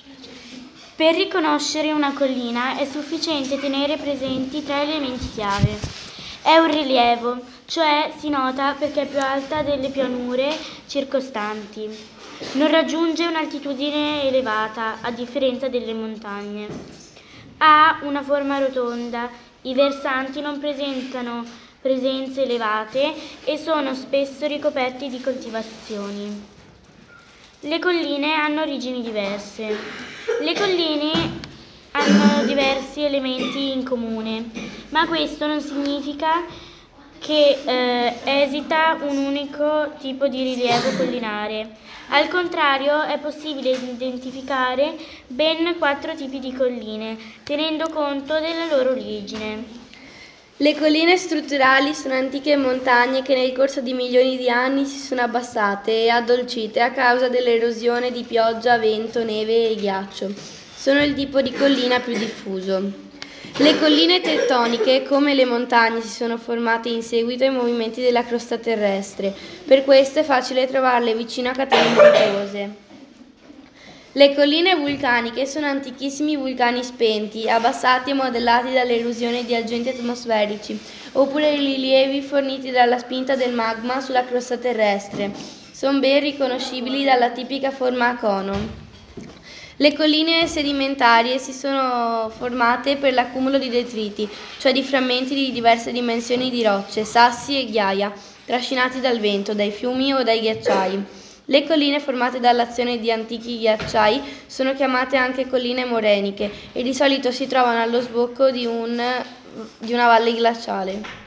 Per riconoscere una collina è sufficiente tenere presenti 3 elementi chiave. È un rilievo, cioè si nota perché è più alta delle pianure circostanti. Non raggiunge un'altitudine elevata, a differenza delle montagne. Ha una forma rotonda, i versanti non presentano presenze elevate e sono spesso ricoperti di coltivazioni. Le colline hanno origini diverse. Le colline hanno diversi elementi in comune, ma questo non significa che esita un unico tipo di rilievo collinare. Al contrario, è possibile identificare ben 4 tipi di colline, tenendo conto della loro origine. Le colline strutturali sono antiche montagne che nel corso di milioni di anni si sono abbassate e addolcite a causa dell'erosione di pioggia, vento, neve e ghiaccio. Sono il tipo di collina più diffuso. Le colline tettoniche, come le montagne, si sono formate in seguito ai movimenti della crosta terrestre. Per questo è facile trovarle vicino a catene montuose. Le colline vulcaniche sono antichissimi vulcani spenti, abbassati e modellati dall'erosione di agenti atmosferici, oppure rilievi forniti dalla spinta del magma sulla crosta terrestre. Sono ben riconoscibili dalla tipica forma a cono. Le colline sedimentarie si sono formate per l'accumulo di detriti, cioè di frammenti di diverse dimensioni di rocce, sassi e ghiaia, trascinati dal vento, dai fiumi o dai ghiacciai. Le colline formate dall'azione di antichi ghiacciai sono chiamate anche colline moreniche e di solito si trovano allo sbocco di una valle glaciale.